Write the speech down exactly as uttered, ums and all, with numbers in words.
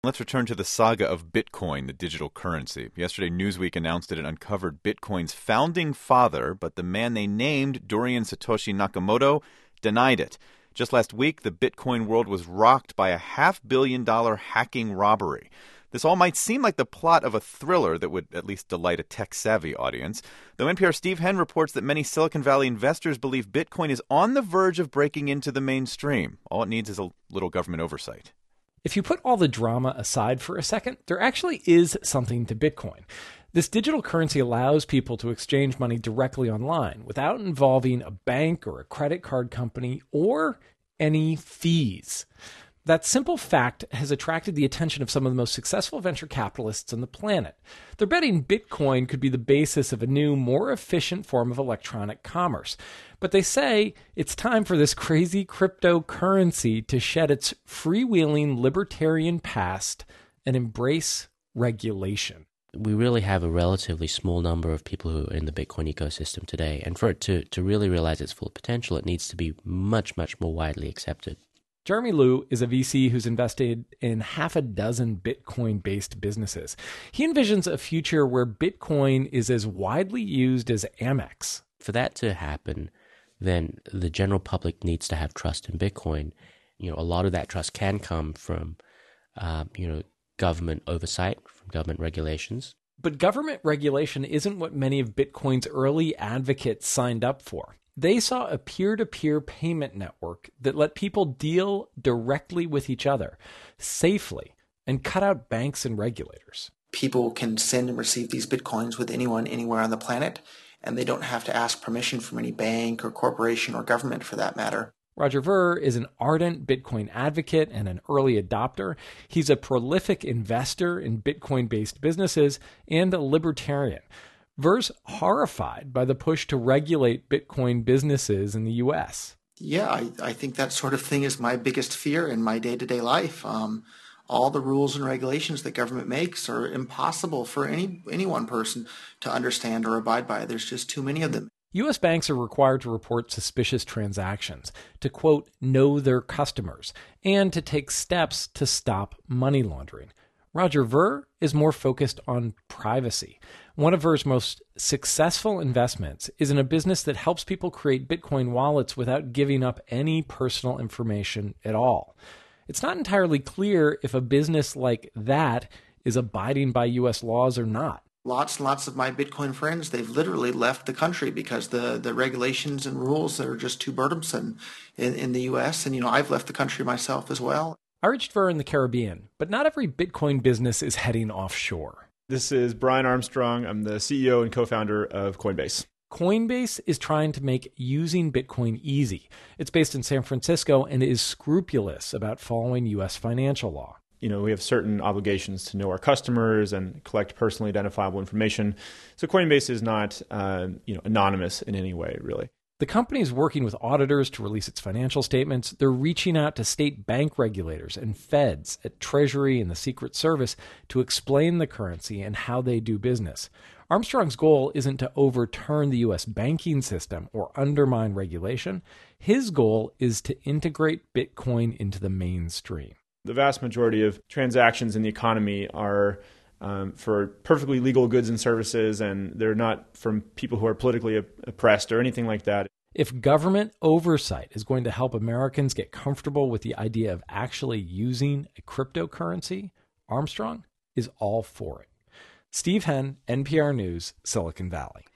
Let's return to the saga of Bitcoin, the digital currency. Yesterday, Newsweek announced that it uncovered Bitcoin's founding father, but the man they named, Dorian Satoshi Nakamoto, denied it. Just last week, the Bitcoin world was rocked by a half-billion dollar hacking robbery. This all might seem like the plot of a thriller that would at least delight a tech-savvy audience, though N P R's Steve Henn reports that many Silicon Valley investors believe Bitcoin is on the verge of breaking into the mainstream. All it needs is a little government oversight. If you put all the drama aside for a second, there actually is something to Bitcoin. This digital currency allows people to exchange money directly online without involving a bank or a credit card company or any fees. That simple fact has attracted the attention of some of the most successful venture capitalists on the planet. They're betting Bitcoin could be the basis of a new, more efficient form of electronic commerce. But they say it's time for this crazy cryptocurrency to shed its freewheeling libertarian past and embrace regulation. We really have a relatively small number of people who are in the Bitcoin ecosystem today. And for it to, to really realize its full potential, it needs to be much, much more widely accepted. Jeremy Liu is a V C who's invested in half a dozen Bitcoin-based businesses. He envisions a future where Bitcoin is as widely used as Amex. For that to happen, then the general public needs to have trust in Bitcoin. You know, a lot of that trust can come from, um, you know, government oversight, from government regulations. But government regulation isn't what many of Bitcoin's early advocates signed up for. They saw a peer-to-peer payment network that let people deal directly with each other safely and cut out banks and regulators. People can send and receive these Bitcoins with anyone anywhere on the planet, and they don't have to ask permission from any bank or corporation or government for that matter. Roger Ver is an ardent Bitcoin advocate and an early adopter. He's a prolific investor in Bitcoin-based businesses and a libertarian. Ver's horrified by the push to regulate Bitcoin businesses in the U S. Yeah, I, I think that sort of thing is my biggest fear in my day-to-day life. Um, all the rules and regulations that government makes are impossible for any any one person to understand or abide by. There's just too many of them. U S banks are required to report suspicious transactions, to, quote, know their customers, and to take steps to stop money laundering. Roger Ver is more focused on privacy. One of Ver's most successful investments is in a business that helps people create Bitcoin wallets without giving up any personal information at all. It's not entirely clear if a business like that is abiding by U S laws or not. Lots and lots of my Bitcoin friends, they've literally left the country because the, the regulations and rules are just too burdensome in, in the U S. And, you know, I've left the country myself as well. I reached Ver in the Caribbean, but not every Bitcoin business is heading offshore. This is Brian Armstrong. I'm the C E O and co-founder of Coinbase. Coinbase is trying to make using Bitcoin easy. It's based in San Francisco and is scrupulous about following U S financial law. You know, we have certain obligations to know our customers and collect personally identifiable information. So Coinbase is not, uh, you know, anonymous in any way, really. The company is working with auditors to release its financial statements. They're reaching out to state bank regulators and feds at Treasury and the Secret Service to explain the currency and how they do business. Armstrong's goal isn't to overturn the U S banking system or undermine regulation. His goal is to integrate Bitcoin into the mainstream. The vast majority of transactions in the economy are Um, for perfectly legal goods and services, and they're not from people who are politically oppressed or anything like that. If government oversight is going to help Americans get comfortable with the idea of actually using a cryptocurrency, Armstrong is all for it. Steve Henn, N P R News, Silicon Valley.